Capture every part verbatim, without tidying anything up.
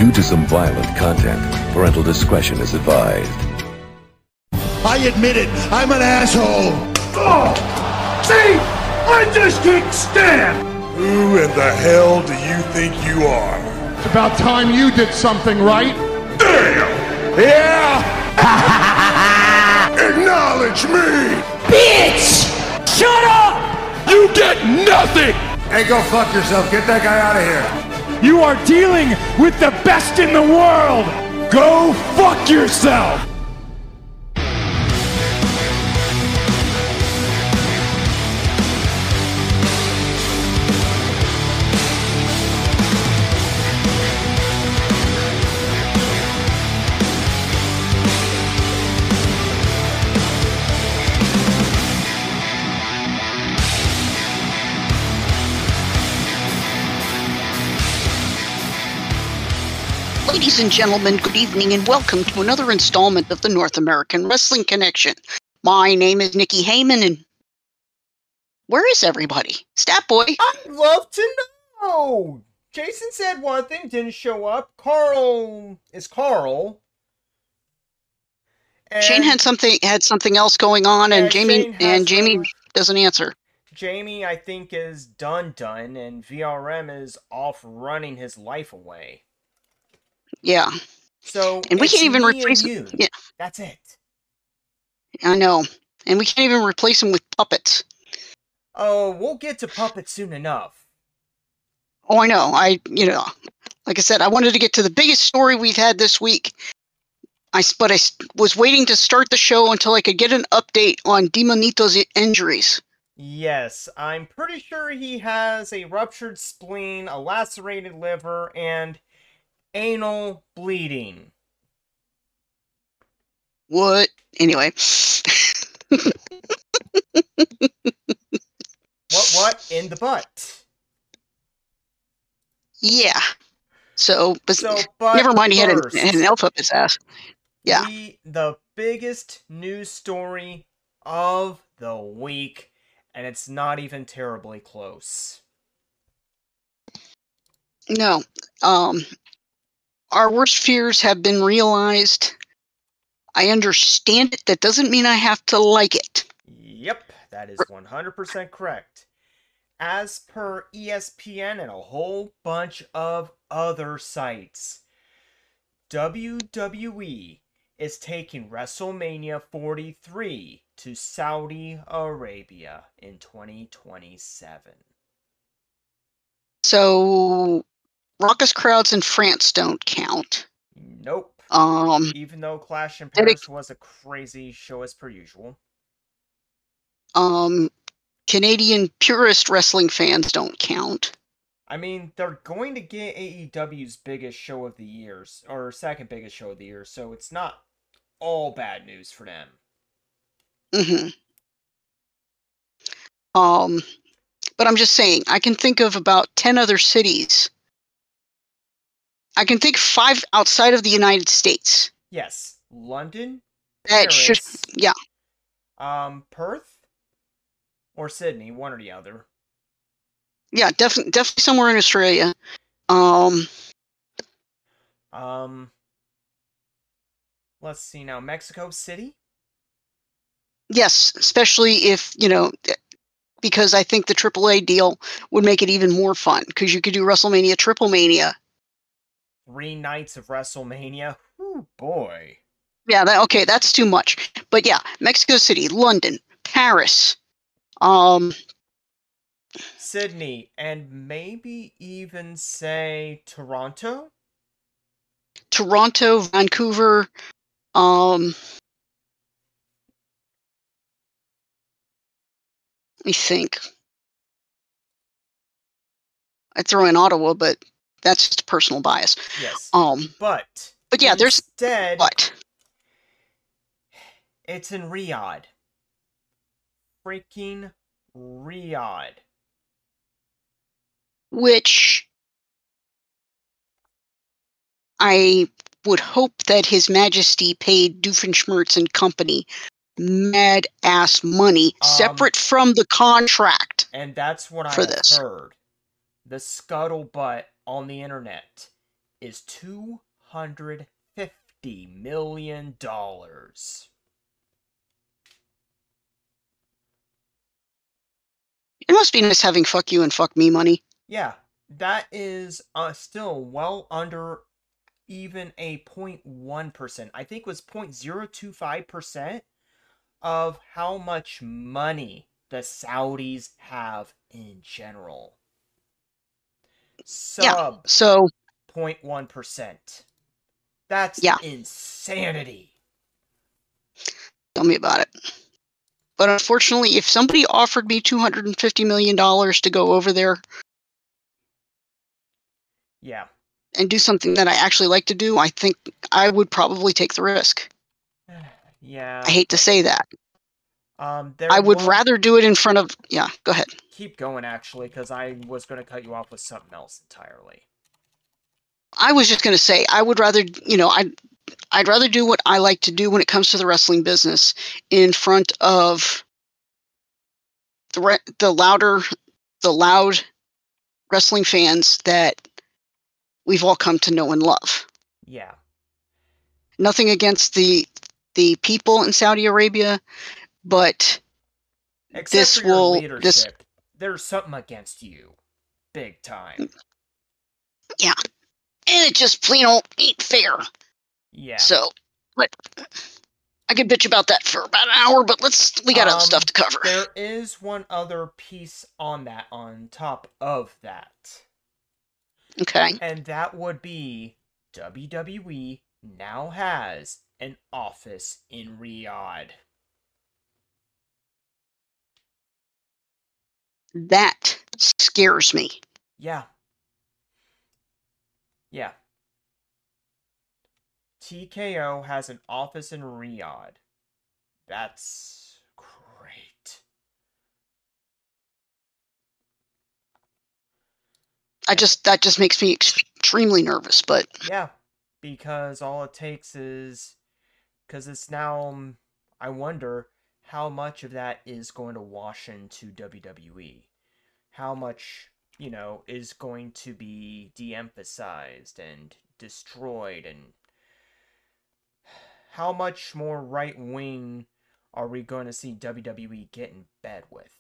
Due to some violent content, parental discretion is advised. I admit it, I'm an asshole! Oh! See? I just can't stand! Who in the hell do you think you are? It's about time you did something right. Damn! Yeah! Acknowledge me! Bitch! Shut up! You get nothing! Hey, go fuck yourself. Get that guy out of here. You are dealing with the best in the world! Go fuck yourself! Ladies and gentlemen, good evening and welcome to another installment of the North American Wrestling Connection. My name is Nikki Heyman, and where is everybody? Stat Boy. I'd love to know. Jason said one thing, didn't show up. Carl is Carl. And Shane had something had something else going on, and Yeah, Jamie Shane has and Jamie some- doesn't answer. Jamie, I think, is done done, and V R M is off running his life away. Yeah, So and we it's can't even me replace and him. you. Yeah, That's it. I know, and we can't even replace him with puppets. Oh, we'll get to puppets soon enough. Oh, I know. I, you know, like I said, I wanted to get to the biggest story we've had this week. I, s- but I s- was waiting to start the show until I could get an update on Demonito's i- injuries. Yes, I'm pretty sure he has a ruptured spleen, a lacerated liver, and anal bleeding. What? Anyway. What, what? In the butt. Yeah. So, but So, but never mind. He had, first, a, had an elf up his ass. Yeah. The, the biggest news story of the week, and it's not even terribly close. No. Um, our worst fears have been realized. I understand it. That doesn't mean I have to like it. Yep, that is one hundred percent correct. As per E S P N and a whole bunch of other sites, W W E is taking WrestleMania forty-three to Saudi Arabia in twenty twenty-seven. So, raucous crowds in France don't count. Nope. Um, Even though Clash in Did it- Paris was a crazy show as per usual. um, Canadian purist wrestling fans don't count. I mean, they're going to get A E W's biggest show of the year, or second biggest show of the year, so it's not all bad news for them. hmm Um, but I'm just saying, I can think of about ten other cities. I can think five outside of the United States. Yes, London, That Paris, should, yeah, um, Perth, or Sydney, one or the other. yeah, definitely, definitely somewhere in Australia. Um, Um, let's see now, Mexico City? yes, especially if, you know, because I think the triple A deal would make it even more fun, because you could do WrestleMania Triple Mania. Three nights of WrestleMania? Ooh, boy. Yeah, that, okay, that's too much. But yeah, Mexico City, London, Paris, um, Sydney, and maybe even say Toronto? Toronto, Vancouver, um, let me think. I'd throw in Ottawa, but that's just a personal bias. Yes. Um, But, but yeah, there's instead, what? it's in Riyadh. Freaking Riyadh. Which I would hope that His Majesty paid Doofenshmirtz and Company mad ass money Um, separate from the contract. And that's what I For have this. heard. The scuttlebutt on the internet is two hundred fifty million dollars. It must be nice having fuck you and fuck me money. Yeah, that is uh, still well under even a zero point one percent. I think it was zero point zero two five percent of how much money the Saudis have in general. Sub Yeah, so zero point one percent. That's yeah. insanity. Tell me about it. But unfortunately, if somebody offered me two hundred fifty million dollars to go over there Yeah. and do something that I actually like to do, I think I would probably take the risk. Yeah. I hate to say that. Um, there I would was- rather do it in front of... Yeah, go ahead. Keep going, actually, because I was going to cut you off with something else entirely. I was just going to say, I would rather, you know, I'd, I'd rather do what I like to do when it comes to the wrestling business in front of the re- the louder, the loud wrestling fans that we've all come to know and love. Yeah. Nothing against the the people in Saudi Arabia, but Except this for your will leadership, this there's something against you. Big time. yeah, and it just plain old ain't fair. Yeah. So, but I could bitch about that for about an hour, but let's we got Um, other stuff to cover. There is one other piece on that, on top of that. Okay. And that would be W W E now has an office in Riyadh. That scares me. Yeah. Yeah. T K O has an office in Riyadh. That's great. I just that just makes me extremely nervous, but Yeah, because all it takes is, because it's now, um, I wonder how much of that is going to wash into W W E. How much, you know, is going to be de-emphasized and destroyed, and how much more right-wing are we going to see W W E get in bed with?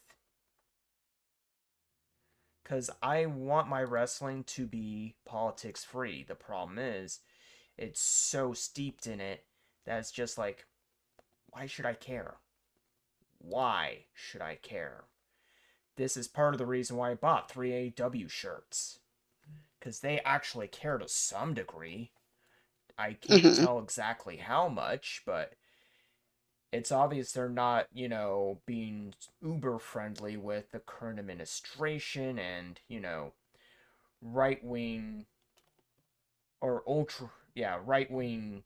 Because I want my wrestling to be politics-free. The problem is, it's so steeped in it that it's just like, why should I care? Why should I care? This is part of the reason why I bought three A W shirts. Because they actually care to some degree. I can't Mhm. tell exactly how much, but it's obvious they're not, you know, being uber friendly with the current administration and, you know, right wing or ultra, yeah, right wing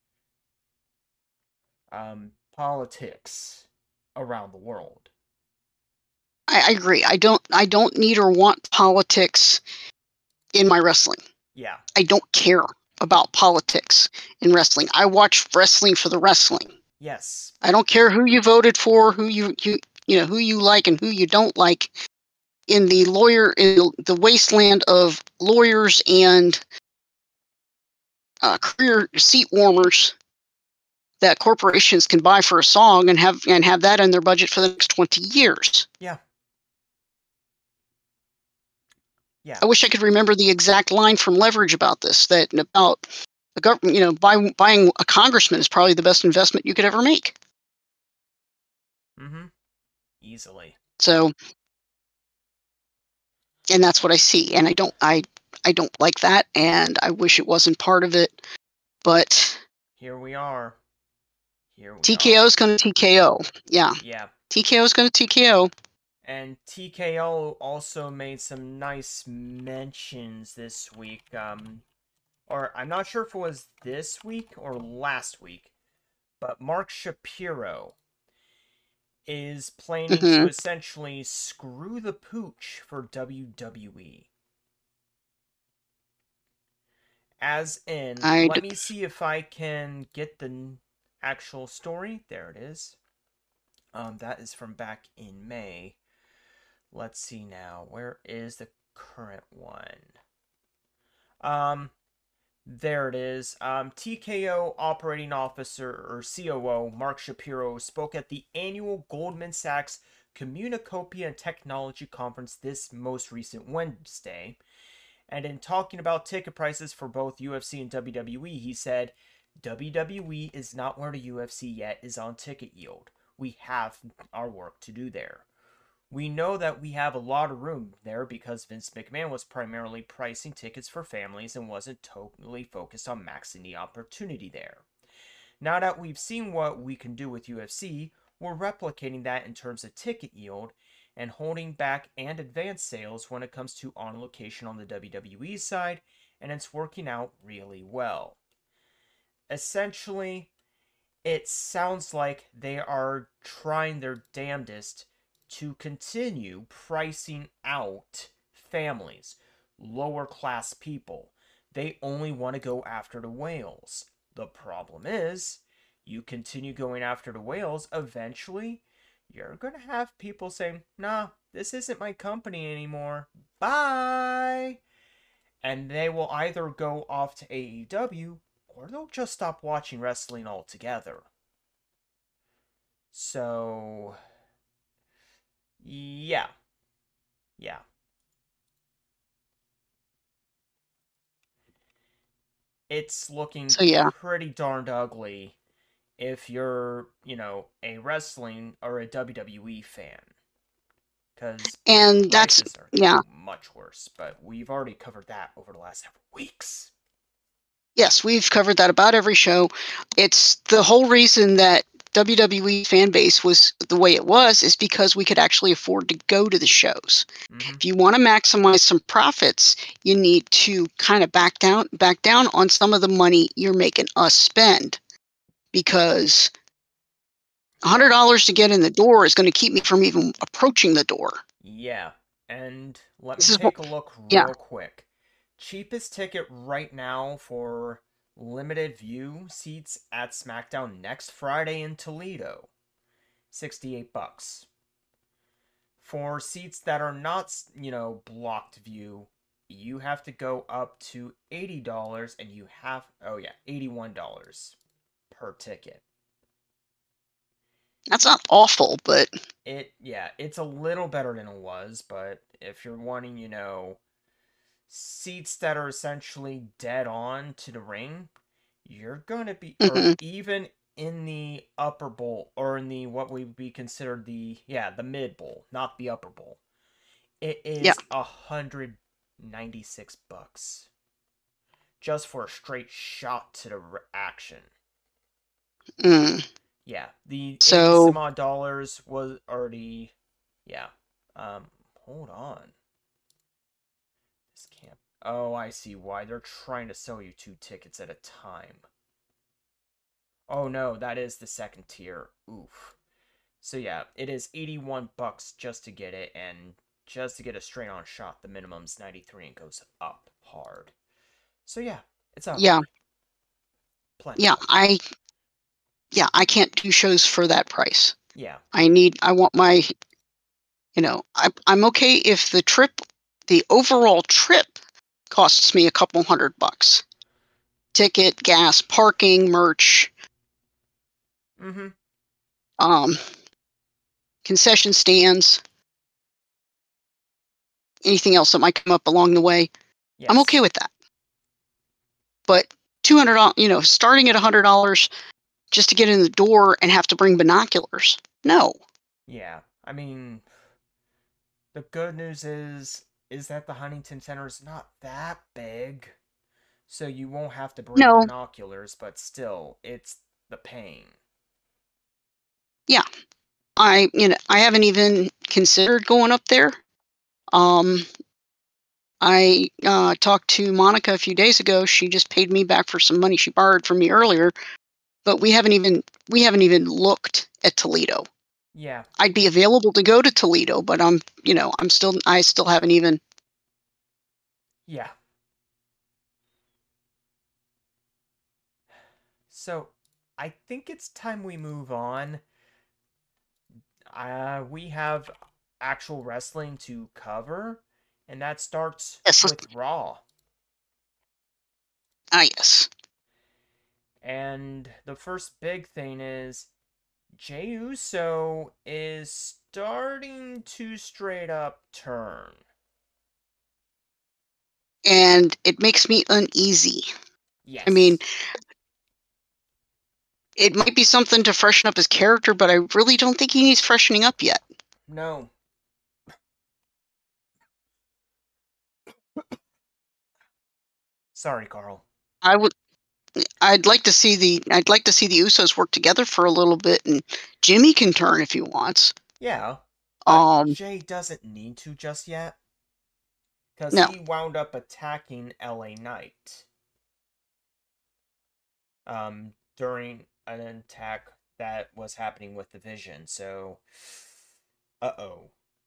um, politics around the world. I, I agree. I don't I don't need or want politics in my wrestling. Yeah. I don't care about politics in wrestling. I watch wrestling for the wrestling. Yes. I don't care who you voted for, who you you you know who you like and who you don't like. In the lawyer in the wasteland of lawyers and uh, career seat warmers that corporations can buy for a song and have and have that in their budget for the next twenty years. Yeah. Yeah. I wish I could remember the exact line from Leverage about this. That about the government, you know, buying buying a congressman is probably the best investment you could ever make. Mm-hmm. Easily. So, and that's what I see, and I don't, I, I don't like that, and I wish it wasn't part of it. But Here we are. Here we T K O are. is going to T K O. Yeah, Yeah. T K O is going to T K O. And T K O also made some nice mentions this week. Um, or I'm not sure if it was this week or last week, but Mark Shapiro is planning to Mhm. essentially screw the pooch for W W E. As in, I let d- me see if I can get the n- actual story. There it is. Um, that is from back in May. Let's see now. Where is the current one? Um, There it is. Um, T K O Operating Officer, or C O O, Mark Shapiro, spoke at the annual Goldman Sachs Communacopia and Technology Conference this most recent Wednesday. And in talking about ticket prices for both U F C and W W E, he said, W W E is not where the U F C yet is on ticket yield. We have our work to do there. We know that we have a lot of room there because Vince McMahon was primarily pricing tickets for families and wasn't totally focused on maxing the opportunity there. Now that we've seen what we can do with U F C, we're replicating that in terms of ticket yield and holding back and advanced sales when it comes to on location on the W W E side, and it's working out really well. Essentially, it sounds like they are trying their damnedest to continue pricing out families, lower class people. They only want to go after the whales. The problem is, you continue going after the whales, eventually, you're going to have people saying, nah, this isn't my company anymore. Bye! And they will either go off to A E W, or they'll just stop watching wrestling altogether. So, yeah. Yeah. It's looking So, yeah. pretty darned ugly if you're, you know, a wrestling or a W W E fan. Because And that's, prices are yeah. much worse, but we've already covered that over the last several weeks. Yes, we've covered that about every show. It's the whole reason that W W E fan base was the way it was is because we could actually afford to go to the shows. Mm-hmm. If you want to maximize some profits, you need to kind of back down back down on some of the money you're making us spend, because one hundred dollars to get in the door is going to keep me from even approaching the door. Yeah, and let This me is take what- a look real yeah. quick. Cheapest ticket right now for limited view seats at SmackDown next Friday in Toledo, sixty-eight bucks. For seats that are not, you know, blocked view, you have to go up to eighty dollars, and you have, oh yeah, eighty-one dollars per ticket. That's not awful, but It, yeah, it's a little better than it was, but if you're wanting, you know, seats that are essentially dead on to the ring, you're gonna be, or Mhm. even in the upper bowl, or in the, what would be considered the, yeah, the mid bowl, not the upper bowl, it is Yeah. a hundred ninety-six bucks just for a straight shot to the r- action. mm, Yeah, the So- eighty some odd dollars was already, yeah. Um, hold on. This can't. Oh, I see why they're trying to sell you two tickets at a time. Oh no, that is the second tier. Oof. So yeah, it is eighty-one bucks just to get it, and just to get a straight on shot, the minimum's ninety-three and goes up hard. So yeah, it's up. yeah, Plenty. yeah, I, yeah, I can't do shows for that price. Yeah. I need, I want my, you know, I, I'm okay if the trip, the overall trip costs me a couple hundred bucks. Ticket, gas, parking, merch, Mm-hmm. um, concession stands, anything else that might come up along the way. Yes. I'm okay with that. But two hundred dollars, you know, starting at one hundred dollars just to get in the door and have to bring binoculars. No. Yeah, I mean, the good news is is that the Huntington Center is not that big, so you won't have to bring No. binoculars, but still, it's the pain. I, you know, I haven't even considered going up there. Um, I uh, talked to Monica a few days ago. She just paid me back for some money she borrowed from me earlier, but we haven't even we haven't even looked at Toledo. Yeah, I'd be available to go to Toledo, but I'm, you know, I'm still I still haven't even. yeah. So, I think it's time we move on. Uh, we have actual wrestling to cover, and that starts Yes, let's- with Raw. Ah, yes. And the first big thing is Jey Uso is starting to straight up turn. And it makes me uneasy. Yes. I mean, it might be something to freshen up his character, but I really don't think he needs freshening up yet. No. Sorry, Carl. I would I'd like to see the I'd like to see the Usos work together for a little bit, and Jimmy can turn if he wants. Yeah. But Um Jey doesn't need to just yet. Because no. he wound up attacking L A Knight. Um, during an attack that was happening with the Vision, so uh-oh.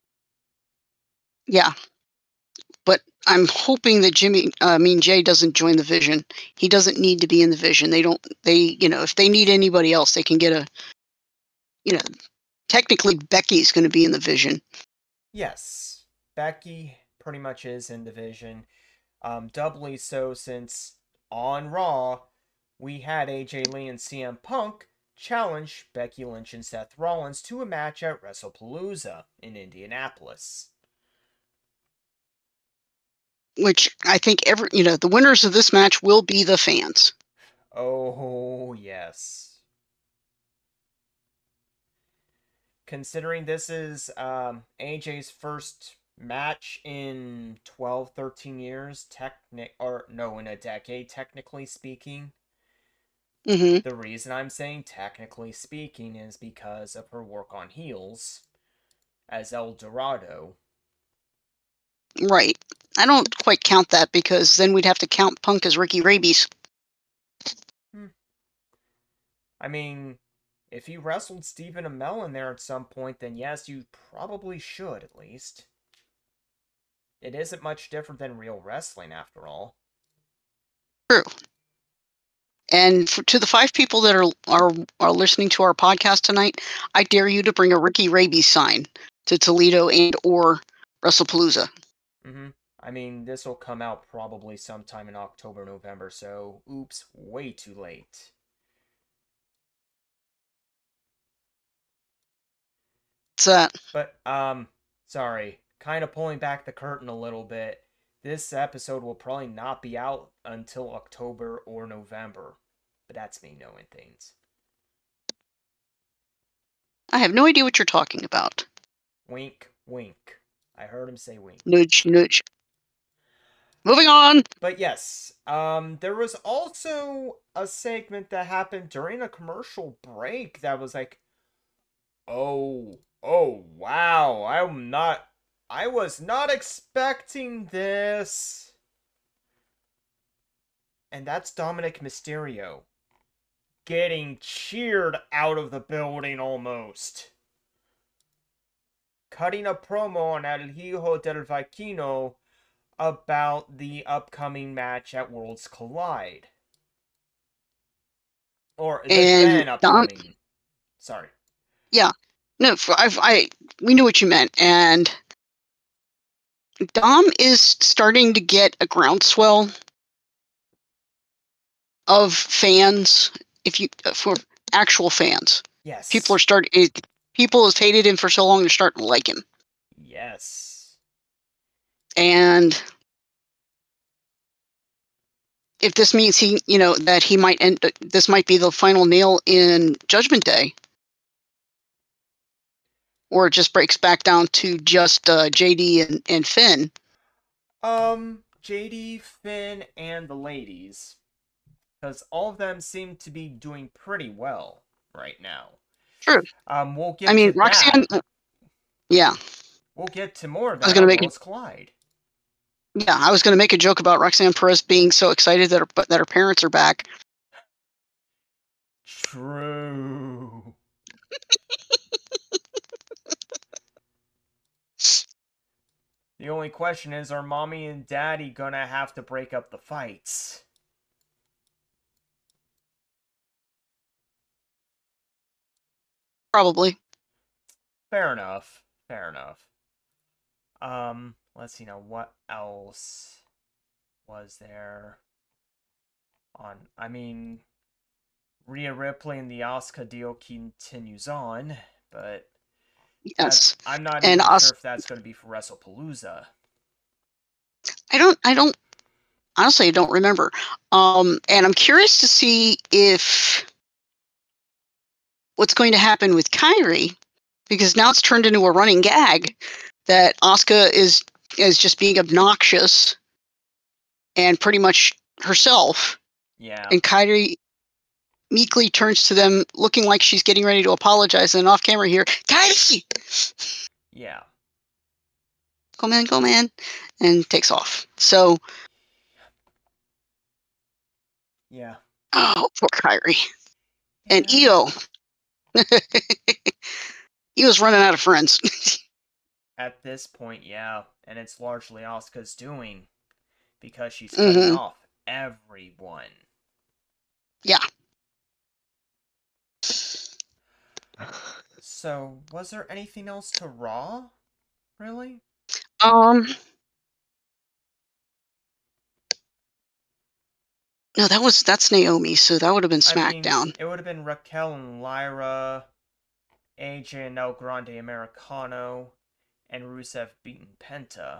Yeah. But I'm hoping that Jimmy, uh, I mean Jay, doesn't join the Vision. He doesn't need to be in the Vision. They don't. They, you know, if they need anybody else, they can get a. You know, technically Becky's going to be in the Vision. Yes, Becky pretty much is in the Vision. Um, doubly so since on Raw we had A J Lee and C M Punk challenge Becky Lynch and Seth Rollins to a match at WrestlePalooza in Indianapolis. Which I think every, you know, the winners of this match will be the fans. Oh, yes. Considering this is um, A J's first match in twelve, thirteen years, technic or no, in a decade, technically speaking. Mm-hmm. The reason I'm saying technically speaking is because of her work on heels as El Dorado. Right. I don't quite count that because then we'd have to count Punk as Ricky Rabies. Hmm. I mean, if you wrestled Stephen Amell in there at some point, then yes, you probably should at least. It isn't much different than real wrestling after all. True. And for, to the five people that are, are are listening to our podcast tonight, I dare you to bring a Ricky Rabies sign to Toledo and or WrestlePalooza. Mm-hmm. I mean, this will come out probably sometime in October, November, so oops, way too late. What's that? But, um, sorry, kind of pulling back the curtain a little bit. This episode will probably not be out until October or November. But that's me knowing things. I have no idea what you're talking about. Wink, wink. I heard him say wink. Nudge, nudge. Moving on! But yes, um, there was also a segment that happened during a commercial break that was like, oh, oh, wow, I'm not, I was not expecting this. And that's Dominic Mysterio getting cheered out of the building almost. Cutting a promo on El Hijo del Vikingo about the upcoming match at Worlds Collide. Or the then upcoming. Dom- Sorry. Yeah. No, I, I, we knew what you meant. And Dom is starting to get a groundswell of fans. If you for actual fans, yes, people are starting. People have hated him for so long; they're starting to like him. Yes, and if this means he, you know, that he might end, this might be the final nail in Judgment Day, or it just breaks back down to just uh, J D and, and Finn. Um, J D, Finn, and the ladies. Because all of them seem to be doing pretty well right now. True. Um, we'll get. I mean, to Roxanne. That. Yeah. We'll get to more of that. I was gonna make Worlds Collide. Yeah, I was going to make a joke about Roxanne Perez being so excited that her that her parents are back. True. The only question is, are mommy and daddy gonna have to break up the fights? Probably. Fair enough. Fair enough. Um, let's see now. What else was there? On, I mean, Rhea Ripley and the Asuka deal continues on, but Yes, I'm not and even Os- sure if that's going to be for WrestlePalooza. I don't. I don't. Honestly, I don't remember. Um, and I'm curious to see if what's going to happen with Kairi, because now it's turned into a running gag that Asuka is is just being obnoxious and pretty much herself. Yeah. And Kairi meekly turns to them, looking like she's getting ready to apologize, and off camera here, Kairi, Yeah. go man, go man, and takes off. So, Yeah. oh, poor Kairi. And Yeah. Io. Io's running out of friends. At this point, yeah, and it's largely Asuka's doing because she's cutting Mhm. off everyone. Yeah. So, was there anything else to Raw? Really? Um. No, that was that's Naomi, so that would have been SmackDown. I mean, it would have been Raquel and Lyra, A J and El Grande Americano, and Rusev beating Penta.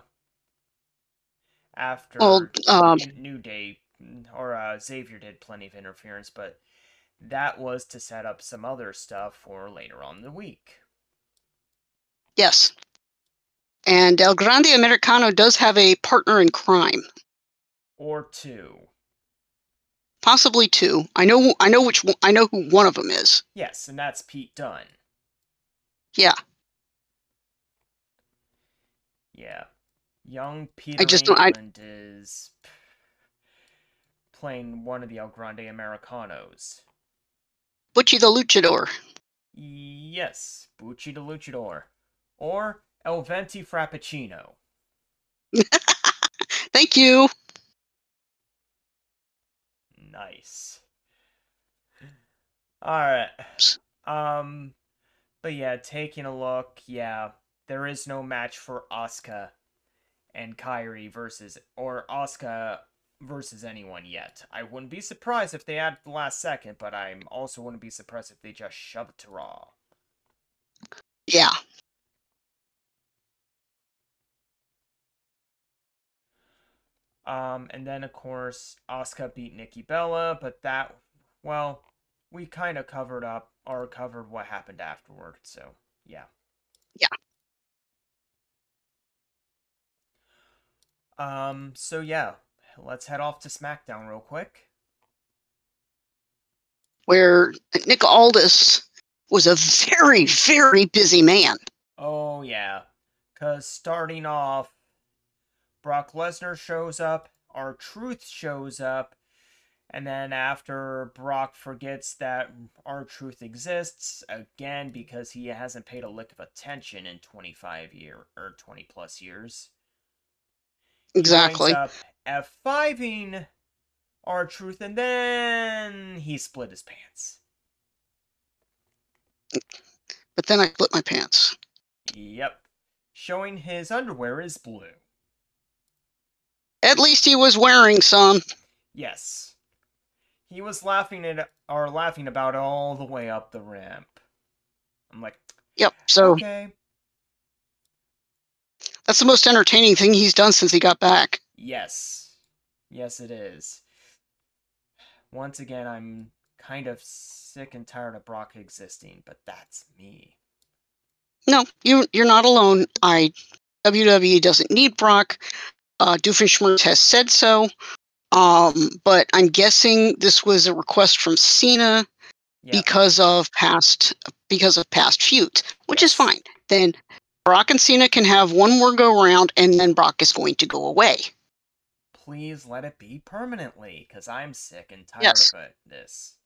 After Well, um, New Day, or uh, Xavier did plenty of interference, but that was to set up some other stuff for later on in the week. Yes. And El Grande Americano does have a partner in crime. Or two. Possibly two. I know I know which one, I know who one of them is. Yes, and that's Pete Dunne. Yeah. Yeah. Young Peter I just don't- I- England is playing one of the El Grande Americanos. Butchie the Luchador. Yes, Bucci the Luchador. Or El Venti Frappuccino. Thank you. Nice. Alright. Um, but yeah, taking a look, yeah, there is no match for Asuka and Kairi versus, or Asuka versus anyone yet. I wouldn't be surprised if they add the last second, but I also wouldn't be surprised if they just shove it to Raw. Yeah. Um, and then, of course, Asuka beat Nikki Bella, but that, well, we kind of covered up, or covered what happened afterward, so, yeah. Yeah. Um, so yeah, let's head off to SmackDown real quick. Where Nick Aldis was a very, very busy man. Oh, yeah. Because starting off, Brock Lesnar shows up, R-Truth shows up, and then after Brock forgets that R-Truth exists, again, because he hasn't paid a lick of attention in twenty-five years, or twenty plus years. Exactly. He winds up F five-ing R-Truth, and then he split his pants. But then I split my pants. Yep. Showing his underwear is blue. At least he was wearing some. Yes. He was laughing at or laughing about it all the way up the ramp. I'm like, Yep, so okay. That's the most entertaining thing he's done since he got back. Yes. Yes, it is. Once again, I'm kind of sick and tired of Brock existing, but that's me. No, you, you're not alone. I W W E doesn't need Brock. Uh, Doofenshmirtz has said so. Um, but I'm guessing this was a request from Cena Yeah. because of past because of past feuds, which Yes. is fine. Then Brock and Cena can have one more go round, and then Brock is going to go away. Please let it be permanently, because I'm sick and tired Yes. of it, this.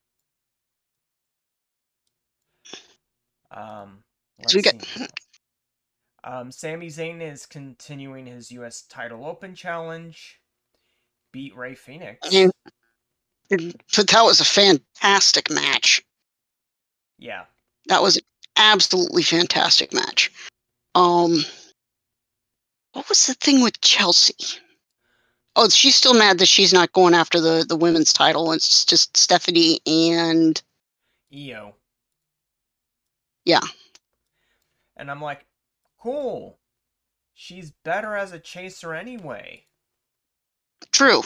Um, let's So we got- see. Um, Sami Zayn is continuing his U S title open challenge. Beat Rey Fenix. And- But that was a fantastic match. Yeah. That was an absolutely fantastic match. Um, what was the thing with Chelsea? Oh, she's still mad that she's not going after the, the women's title. It's just Stephanie and... Io. Yeah. And I'm like, cool. She's better as a chaser anyway. True.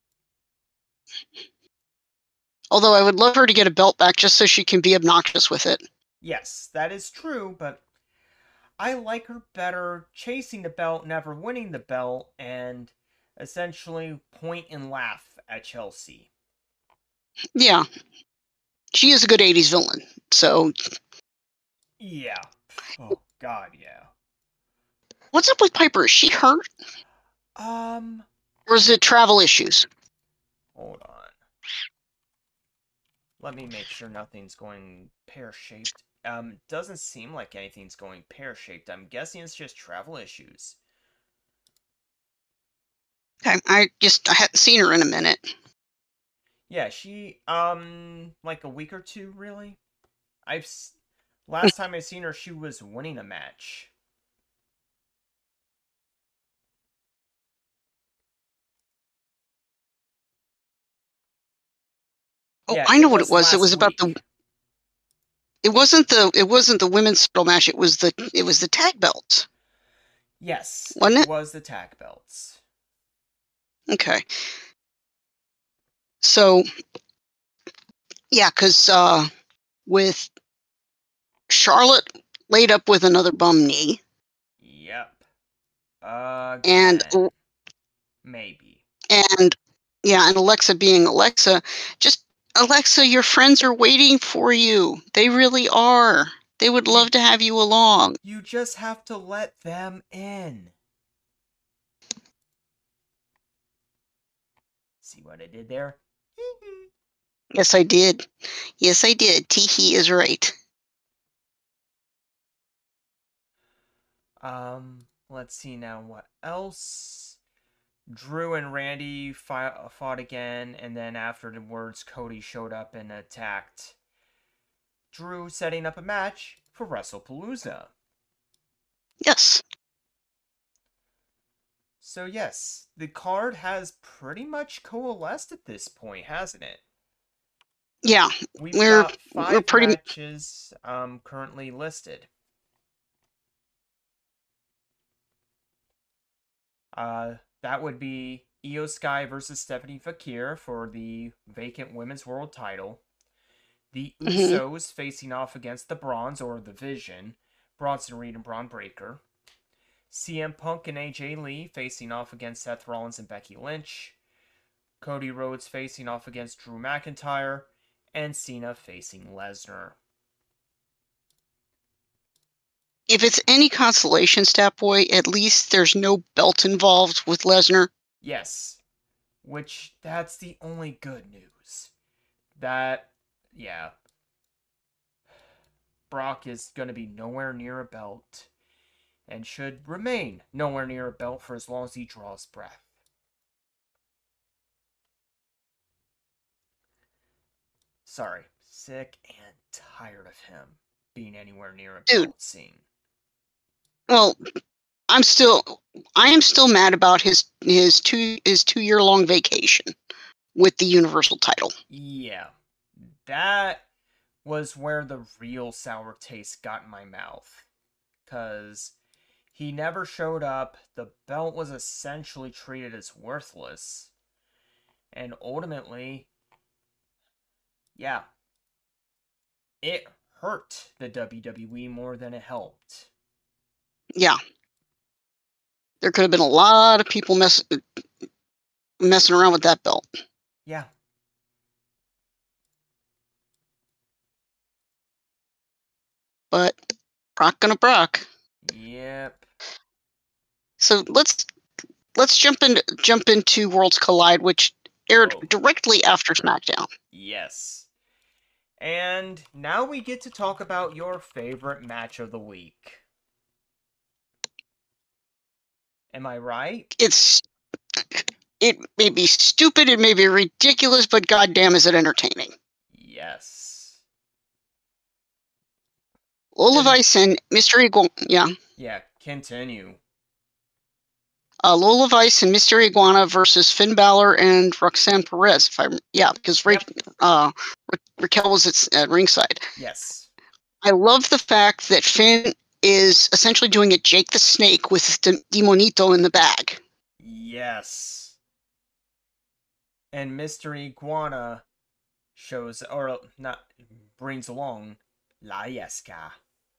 Although I would love her to get a belt back just so she can be obnoxious with it. Yes, that is true, but I like her better chasing the belt, never winning the belt, and essentially point and laugh at Chelsea. Yeah. She is a good eighties villain, so... Yeah. Oh, God, yeah. What's up with Piper? Is she hurt? Um... Or is it travel issues? Hold on. Let me make sure nothing's going pear-shaped. Um, doesn't seem like anything's going pear-shaped. I'm guessing it's just travel issues. Okay, I just I hadn't seen her in a minute. Yeah, she, um, like a week or two, really? I've, last time I seen her, she was winning a match. Oh, Yeah, I know it what was it was. It last was about the. week. It wasn't the. It wasn't the women's title match. It was the. It was the tag belts. Yes, Wasn't it it? was the tag belts. Okay. So, yeah, because uh, with Charlotte laid up with another bum knee, Yep. Uh, and maybe. and yeah, and Alexa being Alexa, just Alexa, your friends are waiting for you. They really are. They would love to have you along. You just have to let them in. See what I did there? Yes, I did. Yes, I did. Teehee is right. Um, let's see now what else. Drew and Randy fi- fought again, and then afterwards, Cody showed up and attacked Drew, setting up a match for WrestlePalooza. Yes. So yes, the card has pretty much coalesced at this point, hasn't it? Yeah, We've we're got five we're pretty matches um, currently listed. Uh, that would be Io Sky versus Stephanie Fakir for the vacant women's world title. The Usos mm-hmm. facing off against the Bronze or the Vision, Bronson Reed and Braun Breaker. C M Punk and A J Lee facing off against Seth Rollins and Becky Lynch. Cody Rhodes facing off against Drew McIntyre. And Cena facing Lesnar. If it's any consolation, Stat Boy, at least there's no belt involved with Lesnar. Yes. Which, that's the only good news. That, yeah. Brock is going to be nowhere near a belt. And should remain nowhere near a belt for as long as he draws breath. Sorry. Sick and tired of him being anywhere near a Dude. belt scene. Well, I'm still, I am still mad about his his two his two year long vacation with the Universal title. Yeah, that was where the real sour taste got in my mouth, cause he never showed up. The belt was essentially treated as worthless, and ultimately, yeah, it hurt the W W E more than it helped. Yeah. There could have been a lot of people mess, messing around with that belt. Yeah. But Brock gonna Brock. Yep. So let's let's jump into jump into Worlds Collide, which aired oh. directly after SmackDown. Yes. And now we get to talk about your favorite match of the week. Am I right? It's it may be stupid, it may be ridiculous, but goddamn is it entertaining. Yes. Lola Vice and Mystery Gold, yeah. Yeah, continue. uh, Lola Vice and Mystery Iguana versus Finn Balor and Roxanne Perez. If I yeah, because Ra- Yep. uh, Ra- Raquel was at, at ringside. Yes. I love the fact that Finn is essentially doing a Jake the Snake with D- Demonito in the bag. Yes. And Mystery Iguana shows, or not, brings along La Yesca.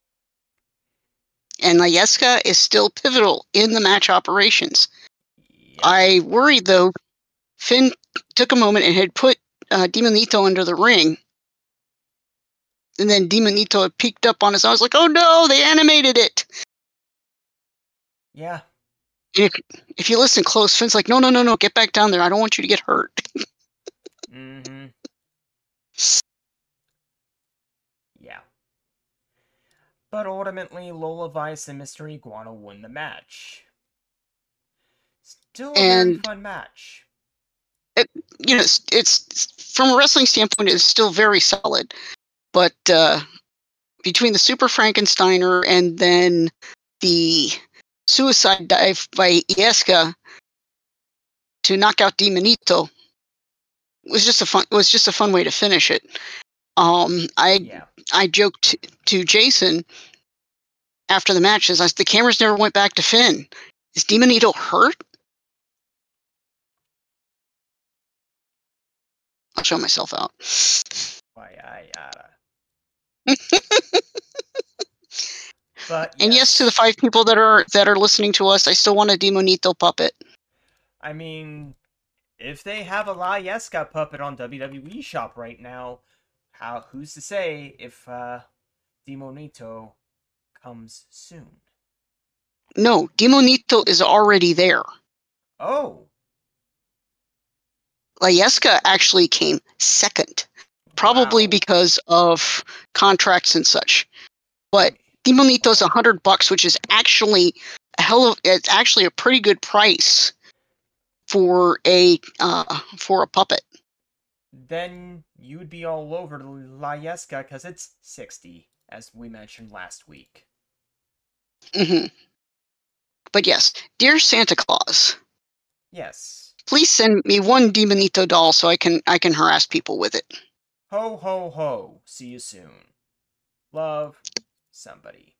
And Layeska is still pivotal in the match operations. Yep. I worried, though, Finn took a moment and had put uh, Demonito under the ring. And then Demonito had peeked up on us. I was like, oh no, they animated it. Yeah. If, if you listen close, Finn's like, no, no, no, no, get back down there. I don't want you to get hurt. Mm-hmm. Yeah. But ultimately, Lola Vice and Mystery Iguana win the match. Still a And- very fun match. You know, it's, it's from a wrestling standpoint, it's still very solid. But uh, between the Super Frankensteiner and then the suicide dive by Ieska to knock out Demonito was just a fun was just a fun way to finish it. Um, I Yeah. I joked to Jason after the match, as I, the cameras never went back to Finn. Is Demonito hurt? I'll show myself out. Why, I yada. But And yes, to the five people that are that are listening to us, I still want a Demonito puppet. I mean, if they have a La Yesca puppet on W W E Shop right now, how who's to say if uh, Demonito comes soon? No, Demonito is already there. Oh, Layeska actually came second, probably wow. because of contracts and such. But Demonito's a hundred bucks, which is actually a hell of it's actually a pretty good price for a uh, for a puppet. Then you would be all over La Yesca because it's sixty, as we mentioned last week. hmm But yes, dear Santa Claus, Yes. please send me one Demonito doll so I can I can harass people with it. Ho, ho, ho. See you soon. Love, somebody.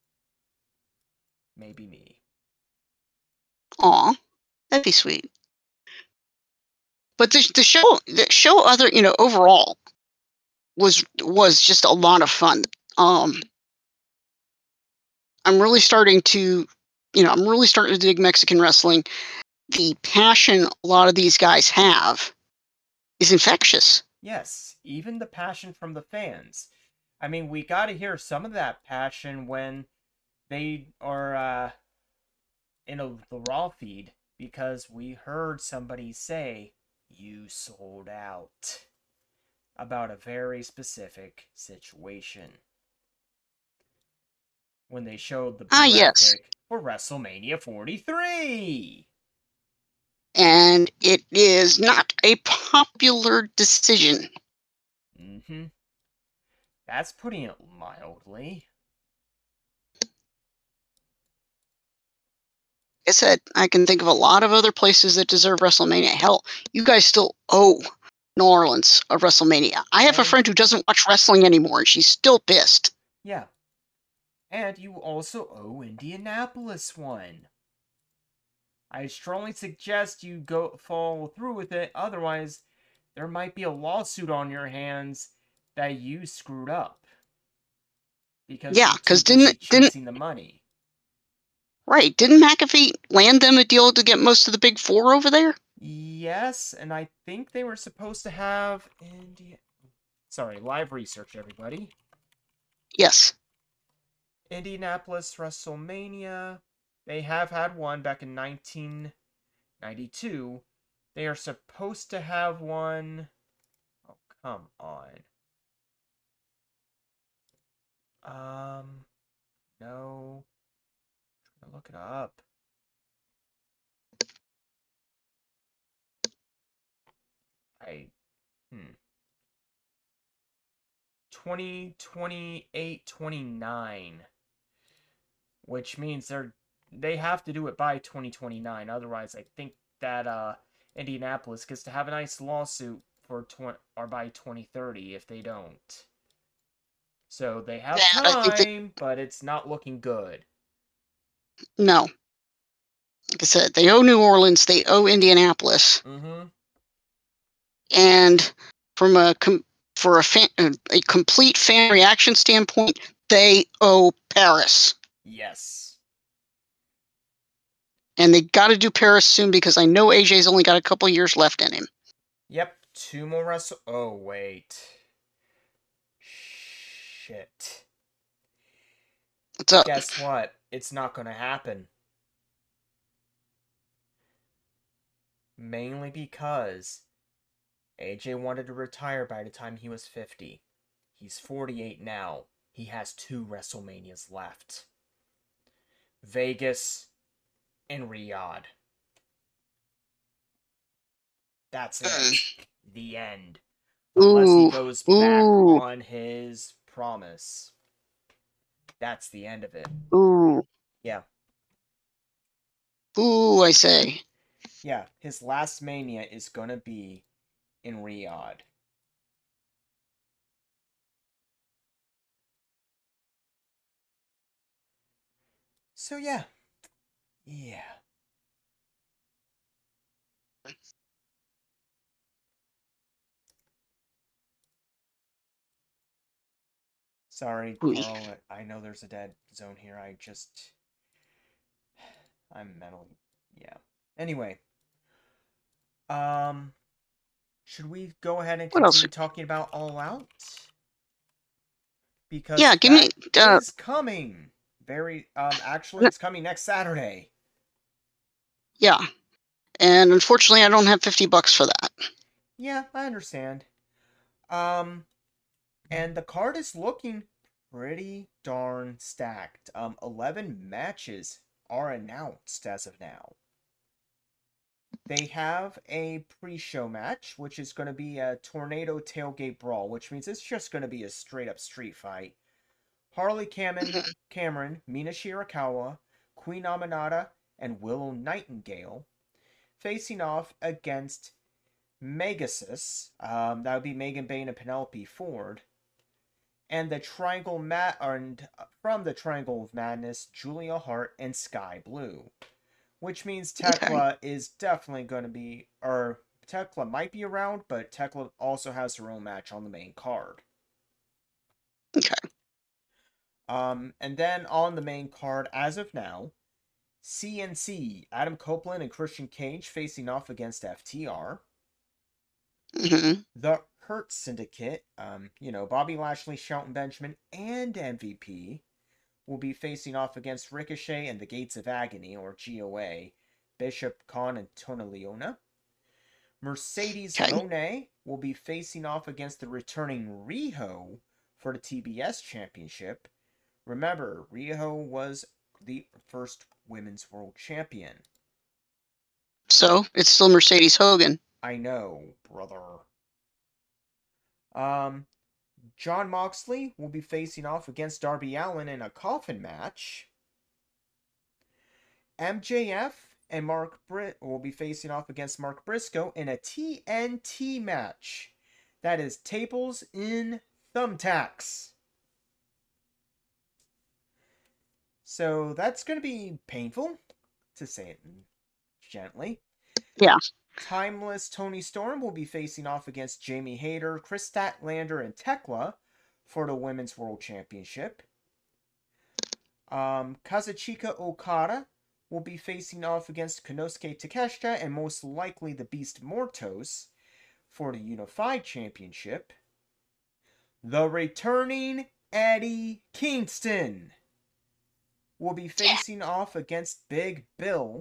Maybe me. Aw, that'd be sweet. But the the show the show other you know overall was was just a lot of fun. Um, I'm really starting to you know I'm really starting to dig Mexican wrestling. The passion a lot of these guys have is infectious. Yes, even the passion from the fans. I mean, we got to hear some of that passion when they are uh, in a, the Raw feed, because we heard somebody say, "You sold out," about a very specific situation. When they showed the Ah, graphic yes. for WrestleMania forty-three. And it is not a popular decision. Mm-hmm. That's putting it mildly. I said I can think of a lot of other places that deserve WrestleMania. Hell, you guys still owe New Orleans a WrestleMania. I have a And- friend who doesn't watch wrestling anymore, and she's still pissed. Yeah. And you also owe Indianapolis one. I strongly suggest you go follow through with it, otherwise there might be a lawsuit on your hands that you screwed up. Because Yeah, you're too 'cause busy didn't- didn't- chasing the money. Right? Didn't McAfee land them a deal to get most of the big four over there? Yes, and I think they were supposed to have Indi- Sorry, live research, everybody. Yes. Indianapolis WrestleMania. They have had one back in nineteen ninety-two. They are supposed to have one. Oh, come on. Um, no. I'm trying to look it up. I, hmm. twenty, twenty-eight, twenty-nine. Which means they're they have to do it by twenty twenty-nine. Otherwise, I think that uh, Indianapolis gets to have a nice lawsuit for tw- or by twenty thirty if they don't. So they have Yeah, I time, think they- but it's not looking good. No. Like I said, they owe New Orleans, they owe Indianapolis, Mm-hmm. and from a com- for a fan, a complete fan reaction standpoint, they owe Paris, Yes. and they got to do Paris soon because I know A J's only got a couple years left in him. Yep. Two more wrestle. Oh wait. Shit. What's up? Guess what? It's not gonna happen. Mainly because A J wanted to retire by the time he was fifty. He's forty-eight now. He has two WrestleManias left. Vegas and Riyadh. That's it. The end. Unless he Ooh, goes back ooh. on his promise. That's the end of it. Ooh, Yeah. ooh, I say. Yeah, his last Mania is gonna be in Riyadh. So yeah. Yeah. Sorry, Ooh. Carl, I know there's a dead zone here. I just... I'm mentally... Yeah. Anyway. Um... Should we go ahead and What else? continue talking about All Out? Because Yeah, give me, that uh, is coming. Very... Um, actually, it's coming next Saturday. Yeah, and unfortunately, I don't have fifty bucks for that. Yeah, I understand. Um... And the card is looking pretty darn stacked. Um, eleven matches are announced as of now. They have a pre-show match, which is going to be a Tornado Tailgate Brawl, which means it's just going to be a straight-up street fight. Harley Cameron, Cameron, Mina Shirakawa, Queen Aminata, and Willow Nightingale facing off against Megasis. Um, that would be Megan Bayne and Penelope Ford. And the Triangle Mat and from the Triangle of Madness, Julia Hart and Sky Blue. Which means Tekla okay. is definitely going to be, or Tekla might be around, but Tekla also has her own match on the main card. Okay. Um, and then on the main card, as of now, C N C, Adam Copeland and Christian Cage facing off against F T R. Mm-hmm. The Hurt Syndicate, um, you know, Bobby Lashley, Shelton Benjamin, and M V P will be facing off against Ricochet and the Gates of Agony, or G O A, Bishop, Khan, and Tona Leona. Mercedes okay. Moné will be facing off against the returning Riho for the T B S Championship. Remember, Riho was the first Women's World Champion. So, it's still Mercedes Hogan. I know, brother. Um, John Moxley will be facing off against Darby Allin in a coffin match. M J F and Mark Britt will be facing off against Mark Briscoe in a T N T match. That is tables in thumbtacks. So that's going to be painful, to say it gently. Yeah. Timeless Tony Storm will be facing off against Jamie Hayter, Chris Statlander, and Tekla for the Women's World Championship. Um, Kazuchika Okada will be facing off against Konosuke Takeshita and most likely the Beast Mortos for the Unified Championship. The returning Eddie Kingston will be facing off against Big Bill.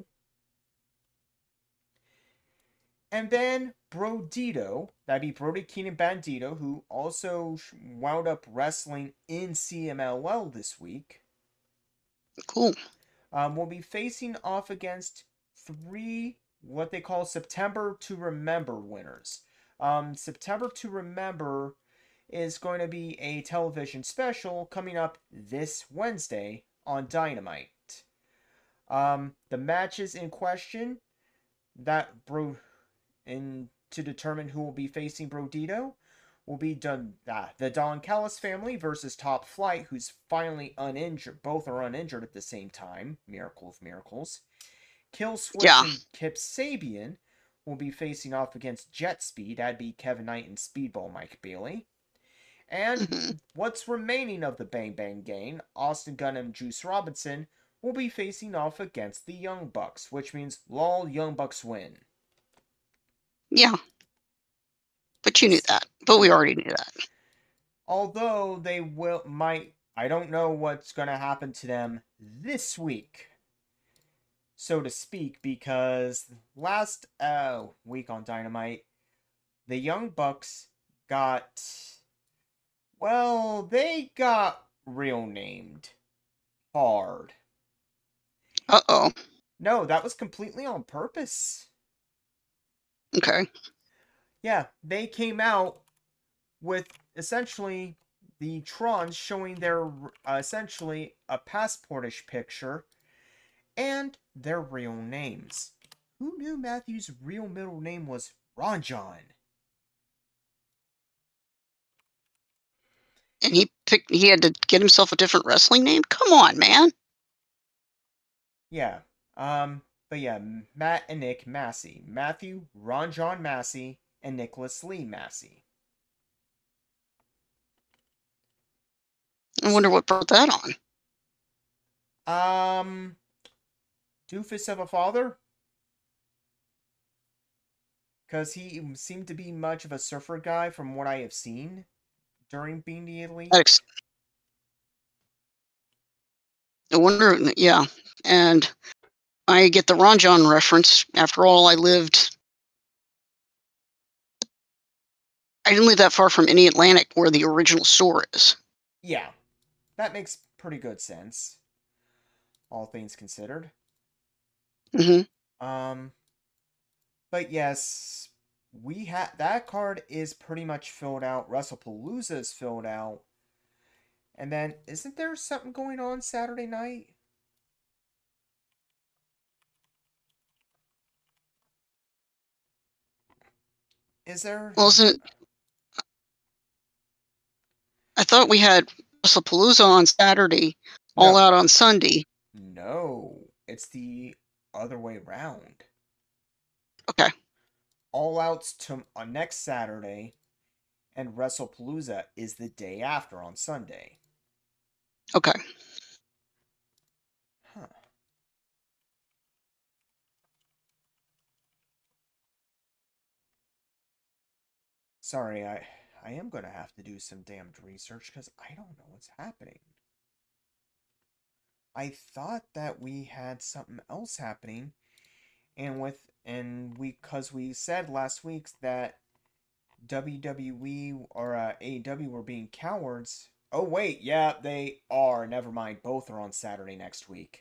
And then Brodito, that'd be Brody Keenan Bandito, who also wound up wrestling in C M L L this week. Cool. Um, will be facing off against three, what they call September to Remember winners. Um, September to Remember is going to be a television special coming up this Wednesday on Dynamite. Um, the matches in question that bro in to determine who will be facing Brodito will be done uh, the Don Callis family versus Top Flight, who's finally uninjured. Both are uninjured at the same time. Miracle of miracles. Kill Switch Yeah. and Kip Sabian will be facing off against Jet Speed. That'd be Kevin Knight and Speedball Mike Bailey. And Mm-hmm. what's remaining of the Bang Bang Gang, Austin Gunn and Juice Robinson, will be facing off against the Young Bucks, which means lol, Young Bucks win. Yeah. But you knew that. But we already knew that. Although they will might I don't know what's gonna happen to them this week, so to speak, because last uh, week on Dynamite, the Young Bucks got well, they got real named hard. Uh oh. No, that was completely on purpose. Okay. Yeah, they came out with essentially the Trons showing their uh, essentially a passportish picture and their real names. Who knew Matthew's real middle name was Ron John? And he picked. He had to get himself a different wrestling name. Come on, man. Yeah. Um. But yeah, Matt and Nick Massey, Matthew, Ron John Massey, and Nicholas Lee Massey. I wonder what brought that on. Um. Doofus of a father. Because he seemed to be much of a surfer guy from what I have seen during being the elite. Ex- I wonder. Yeah, and I get the Ron John reference. After all, I lived. I didn't live that far from any Atlantic, where the original store is. Yeah, that makes pretty good sense, all things considered. Mm-hmm. Um, but yes, we had that card is pretty much filled out. WrestlePalooza is filled out, and then isn't there something going on Saturday night? Is there? Well, isn't it? I thought we had WrestlePalooza on Saturday, All No. Out on Sunday. No, it's the other way around. Okay. All Out's to on next Saturday, and WrestlePalooza is the day after on Sunday. Okay. Huh. Sorry, I I am gonna have to do some damned research because I don't know what's happening. I thought that we had something else happening, and with and we because we said last week that W W E or uh, A E W were being cowards. Oh wait, yeah, they are. Never mind. Both are on Saturday next week.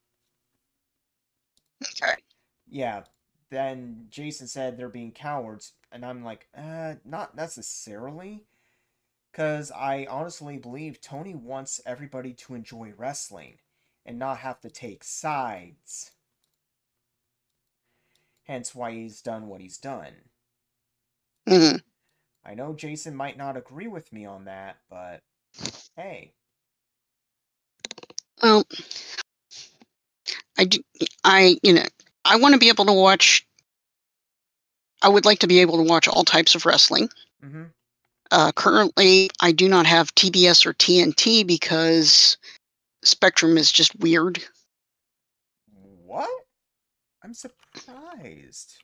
Okay. Yeah. Then Jason said they're being cowards, and I'm like, uh, not necessarily. Because I honestly believe Tony wants everybody to enjoy wrestling and not have to take sides. Hence why he's done what he's done. Mm-hmm. I know Jason might not agree with me on that, but hey. Well, I do, I, you know, I want to be able to watch, I would like to be able to watch all types of wrestling. Mm-hmm. Uh, currently, I do not have T B S or T N T because Spectrum is just weird. What? I'm surprised.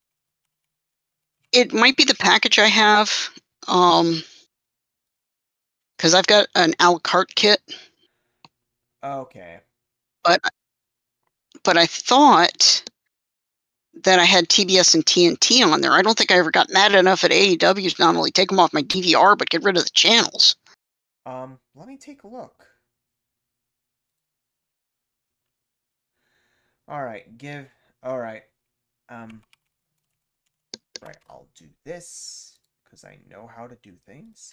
It might be the package I have, um, because I've got an a la carte kit, Okay. but but I thought that I had T B S and T N T on there. I don't think I ever got mad enough at A E W to not only take them off my D V R, but get rid of the channels. Um, let me take a look. Alright, give... Alright. Um... Right, I'll do this, because I know how to do things.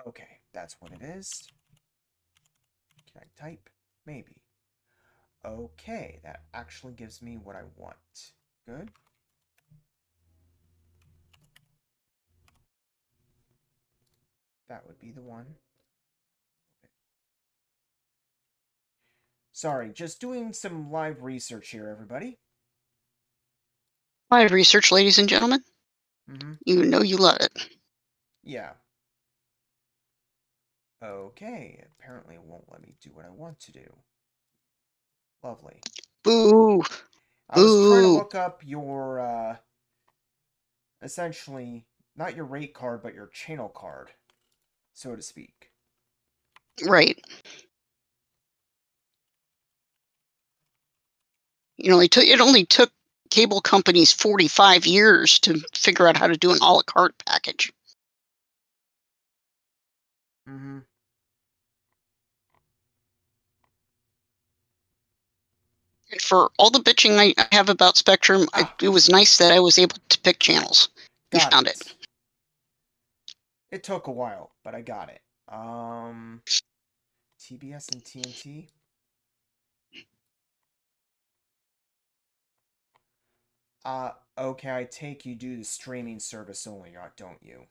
Okay, that's what it is. Can I type? Maybe. Okay, that actually gives me what I want. Good. That would be the one. Sorry, just doing some live research here, everybody. Live research, ladies and gentlemen. Mm-hmm. You know you love it. Yeah. Okay, apparently it won't let me do what I want to do. Lovely. Boo! I was Boo. trying to look up your, uh, essentially, not your rate card, but your channel card, so to speak. Right. You know, it, took, it only took cable companies forty-five years to figure out how to do an a la carte package. Mm-hmm. And for all the bitching I have about Spectrum, Ah. it, it was nice that I was able to pick channels. You Got found it. it. It took a while, but I got it. Um, T B S and T N T. Uh, okay, I take you do the streaming service only, don't you?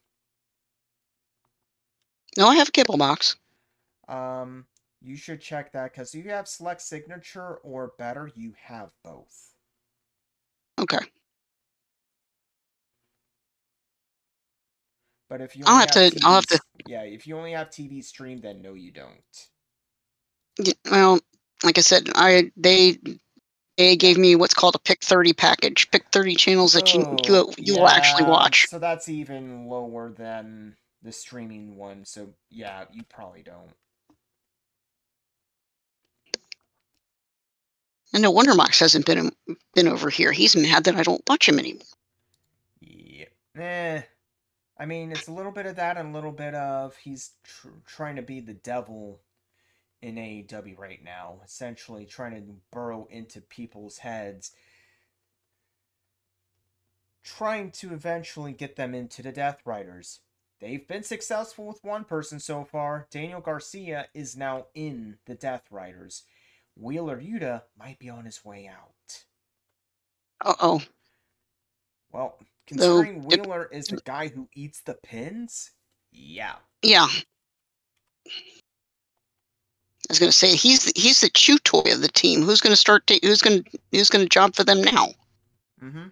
No, I have a cable box. Um, you should check that, because if you have Select Signature or better, you have both. Okay. But if you I'll only have have, to- T V, I'll have to- yeah, if you only have T V stream, then no, you don't. Yeah, well, like I said, I they they gave me what's called a pick thirty package. Pick thirty channels that you Oh, you, you will actually yeah, watch. So that's even lower than the streaming one. So yeah, you probably don't. And no wonder Mox hasn't been been over here. He's mad that I don't watch him anymore. Yeah. Eh. I mean, it's a little bit of that and a little bit of he's tr trying to be the devil in A E W right now. Essentially trying to burrow into people's heads. Trying to eventually get them into the Death Riders. They've been successful with one person so far. Daniel Garcia is now in the Death Riders. Wheeler Yuta might be on his way out. Uh-oh. Well, considering So, Wheeler is the guy who eats the pins, yeah. Yeah. I was going to say he's the, he's the chew toy of the team. Who's going to start? Ta who's going to who's going to job for them now? Mm-hmm.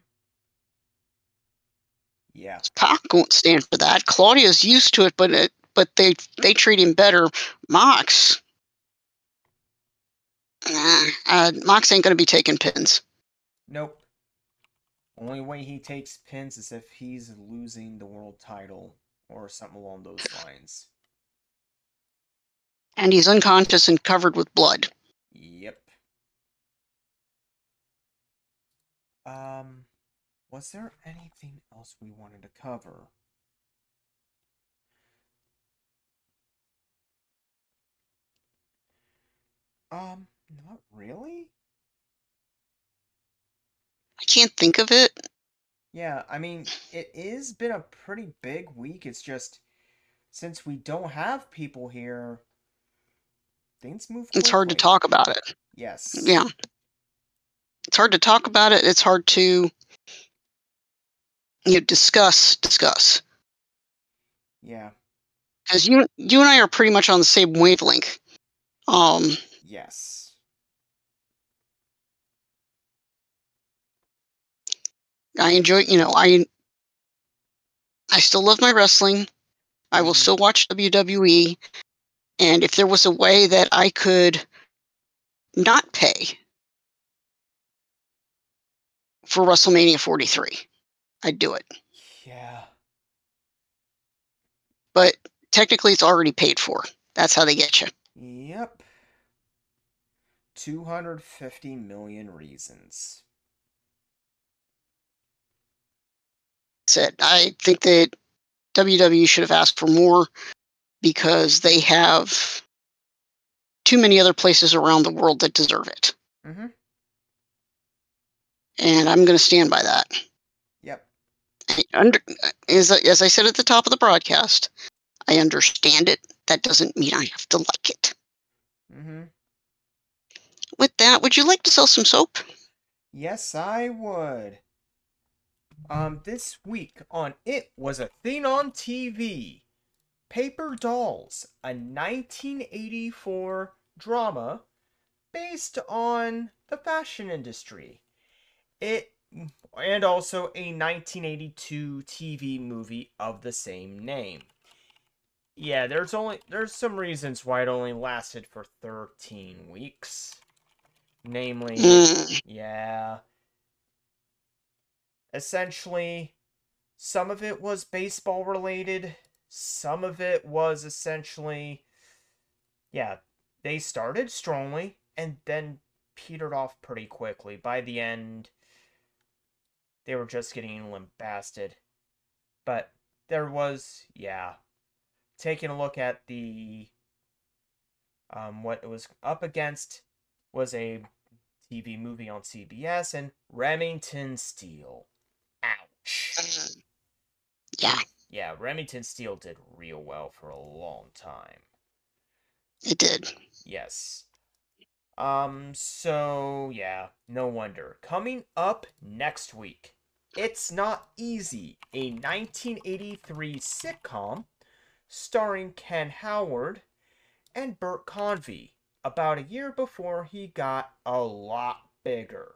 Yeah. Pac won't stand for that. Claudio's used to it, but it, but they they treat him better. Mox, nah, uh, Mox ain't going to be taking pins. Nope. Only way he takes pins is if he's losing the world title or something along those lines. And he's unconscious and covered with blood. Yep. Um, was there anything else we wanted to cover? Um, not really. I can't think of it. Yeah, I mean, it is been a pretty big week. It's just, since we don't have people here, things move quickly. It's hard to talk about it. Yes. Yeah. It's hard to talk about it. It's hard to, you know, discuss, discuss. Yeah. Because you, you and I are pretty much on the same wavelength. Um, Yes. I enjoy, you know, I, I still love my wrestling. I will still watch W W E. And if there was a way that I could not pay for WrestleMania forty-three, I'd do it. Yeah. But technically it's already paid for. That's how they get you. Yep. two hundred fifty million reasons. Said I think that W W E should have asked for more because they have too many other places around the world that deserve it. Mm-hmm. And I'm going to stand by that. Yep. I under, as, as I said at the top of the broadcast, I understand it. That doesn't mean I have to like it. Mm-hmm. With that, would you like to sell some soap? Yes, I would. Um, this week on It Was a Thing on T V, Paper Dolls, a nineteen eighty-four drama based on the fashion industry. It and also a nineteen eighty-two T V movie of the same name. Yeah, there's only there's some reasons why it only lasted for thirteen weeks. Namely, Mm. yeah. Essentially, some of it was baseball related, some of it was essentially, yeah, they started strongly and then petered off pretty quickly. By the end, they were just getting lambasted. But there was, yeah, taking a look at the, um, what it was up against was a T V movie on C B S and Remington Steele. Ouch. Yeah, Yeah, Remington Steele did real well for a long time. it did. Yes. Um, so, yeah, no wonder. Coming up next week, It's Not Easy, a nineteen eighty-three sitcom starring Ken Howard and Bert Convy, about a year before he got a lot bigger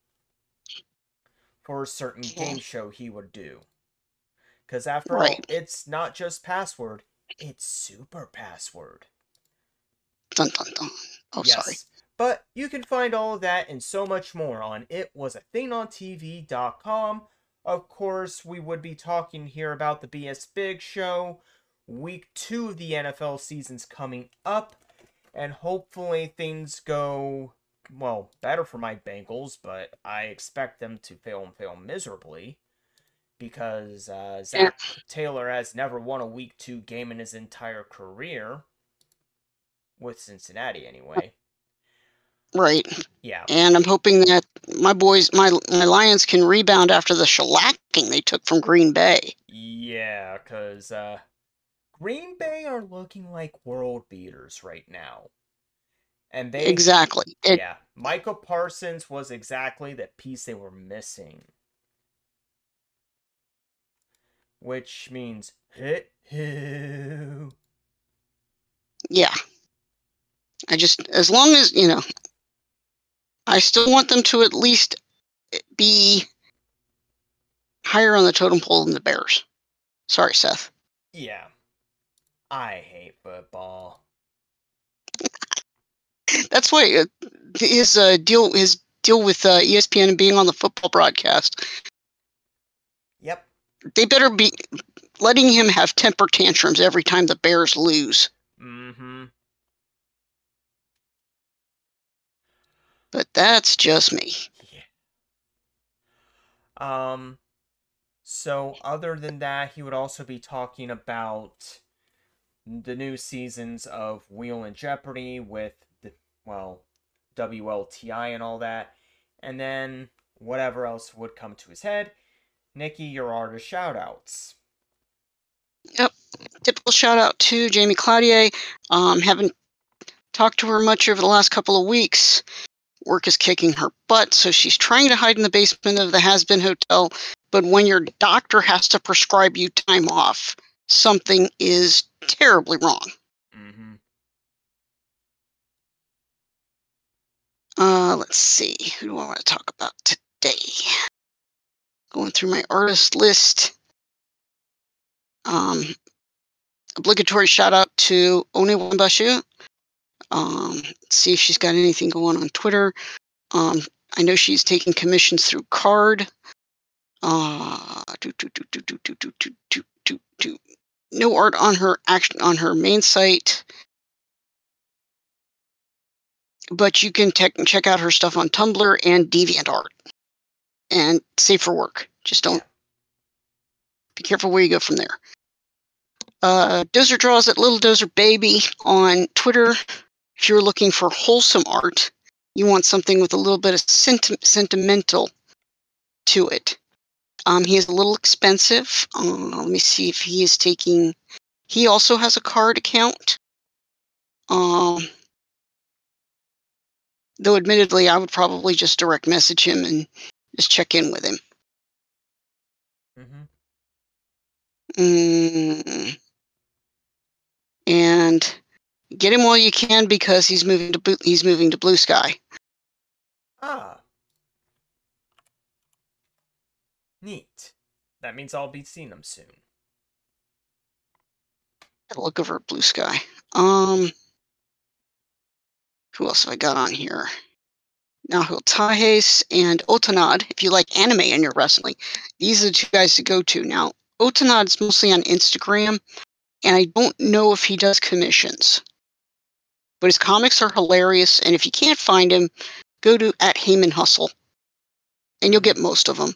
for a certain game show he would do. Because after Right. all, it's not just Password, it's Super Password. Dun, dun, dun. Oh, Yes. sorry. But you can find all of that and so much more on it was a thing on T V dot com. Of course, we would be talking here about the B S Big Show. Week two of the N F L season's coming up. And hopefully things go, well, better for my Bengals, but I expect them to fail and fail miserably. Because uh, Zach Taylor has never won a week two game in his entire career. With Cincinnati, anyway. Right. Yeah. And I'm hoping that my boys, my, my Lions can rebound after the shellacking they took from Green Bay. Yeah, because uh, Green Bay are looking like world beaters right now. And they... Exactly. It, yeah. Michael Parsons was exactly that piece they were missing. Which means... hit who? Yeah. I just, as long as, you know, I still want them to at least be higher on the totem pole than the Bears. Sorry, Seth. Yeah. I hate football. That's why uh, his uh, deal his deal with uh, E S P N and being on the football broadcast. Yep. They better be letting him have temper tantrums every time the Bears lose. Mm-hmm. But that's just me. Yeah. Um, so other than that, he would also be talking about the new seasons of Wheel and Jeopardy with the, well, W L T I and all that. And then whatever else would come to his head. Nikki, your artist shoutouts. Yep. Typical shout out to Jamie Cloutier. Um, haven't talked to her much over the last couple of weeks. Work is kicking her butt, so she's trying to hide in the basement of the Has-Been Hotel. But when your doctor has to prescribe you time off, something is terribly wrong. Mm-hmm. Uh, let's see. Who do I want to talk about today? Going through my artist list. Um, obligatory shout out to One Wambashu. Um, see if she's got anything going on Twitter. Um, I know she's taking commissions through Card. Uh, do, do, do, do, do, do, do, do, do, do, do. No art on her action on her main site, but you can te- check out her stuff on Tumblr and DeviantArt. And safe for work. Just don't be careful where you go from there. Uh, Dozer Draws at Little Dozer Baby on Twitter. If you're looking for wholesome art, you want something with a little bit of senti- sentimental to it. Um, he is a little expensive. Uh, let me see if he is taking He also has a card account. Um, though admittedly, I would probably just direct message him and just check in with him. Mm-hmm. Mm. And get him while you can because he's moving to Blue, he's moving to Blue Sky. Ah. Neat. That means I'll be seeing him soon. Gotta look over at Blue Sky. Um, who else have I got on here? Nahul Tahes and Otanad. If you like anime and you're wrestling, these are the two guys to go to. Now, Otanad's mostly on Instagram, and I don't know if he does commissions. But his comics are hilarious, and if you can't find him, go to at Heyman Hustle, and you'll get most of them.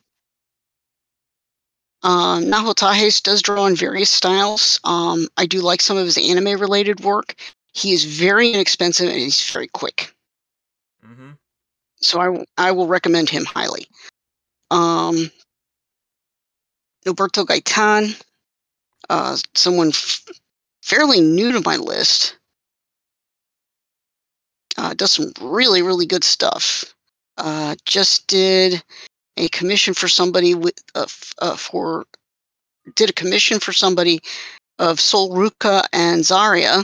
Um, Nahul Tahes does draw in various styles. Um, I do like some of his anime-related work. He is very inexpensive, and he's very quick. Mm-hmm. So I, I will recommend him highly. Um, Roberto Gaitan, uh, someone f- fairly new to my list, uh, does some really, really good stuff. Uh, just did a commission for somebody with uh, f- uh, for did a commission for somebody of Sol Ruka and Zarya.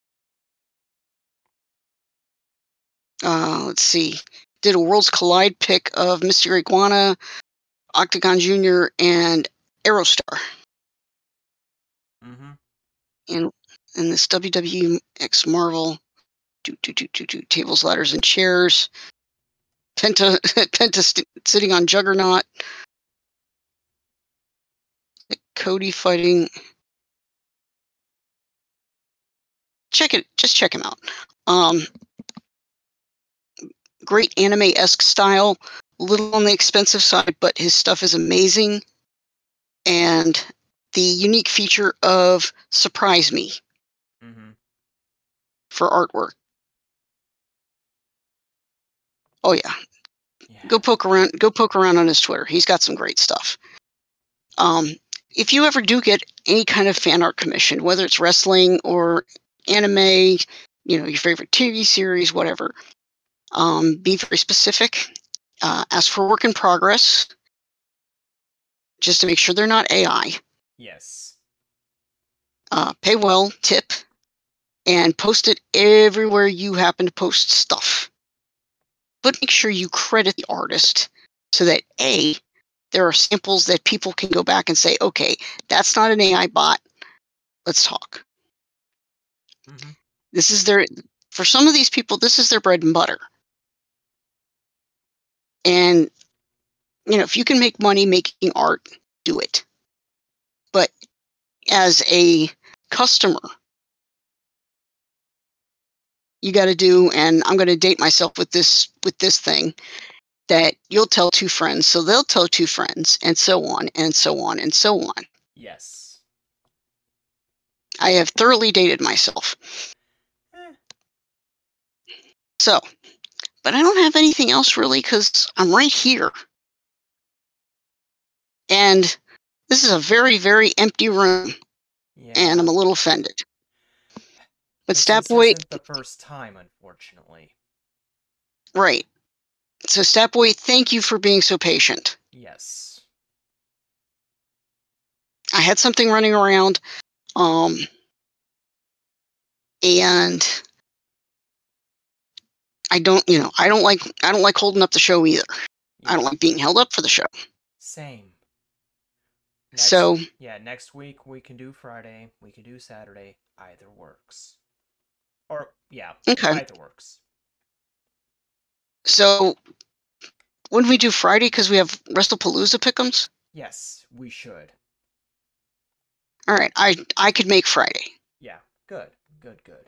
Uh, let's see. Did a Worlds Collide pick of Mister Iguana, Octagon Junior, and Aerostar. Mm-hmm. And in this W W X Marvel, do, do, do, do, do, tables, ladders, and chairs. Penta, Penta st- sitting on Juggernaut. Cody fighting. Check it. Just check him out. Um, great anime-esque style. A little on the expensive side, but his stuff is amazing. And the unique feature of Surprise Me Mm-hmm. for artwork. Oh yeah. Yeah. Go poke around. Go poke around on his Twitter. He's got some great stuff. Um, if you ever do get any kind of fan art commission, whether it's wrestling or anime, you know, your favorite T V series, whatever, um, be very specific. Uh, ask for work in progress, just to make sure they're not A I. Yes. Uh, pay well, tip, and post it everywhere you happen to post stuff. But make sure you credit the artist so that A, there are samples that people can go back and say, okay, that's not an A I bot. Let's talk. Mm-hmm. This is their, for some of these people, this is their bread and butter. And, you know, if you can make money making art, do it. But as a customer, you got to do, and I'm going to date myself with this with this thing, that you'll tell two friends, so they'll tell two friends, and so on, and so on, and so on. Yes. I have thoroughly dated myself. Eh. So, but I don't have anything else really, because I'm right here. And this is a very, very empty room, Yeah. and I'm a little offended. But This Statboy, isn't the first time, unfortunately. right. So Statboy, thank you for being so patient. Yes. I had something running around, um, and I don't, you know, I don't like, I don't like holding up the show either. I don't like being held up for the show. Same. Next, So, yeah, next week we can do Friday, we can do Saturday, either works. Or, yeah, Okay. either works. so wouldn't we do Friday because we have WrestlePalooza pick'ems? Yes, we should. All right, I I could make Friday. Yeah, good, good, good.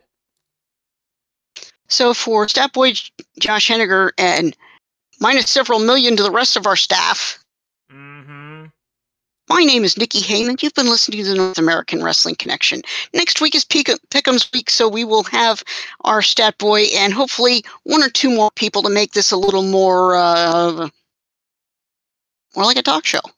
So for Statboy Josh Henniger and minus several million to the rest of our staff, Mm-hmm. my name is Nikki Heyman. You've been listening to the North American Wrestling Connection. Next week is Pick- Pick'em's week, so we will have our Statboy and hopefully one or two more people to make this a little more, uh, more like a talk show.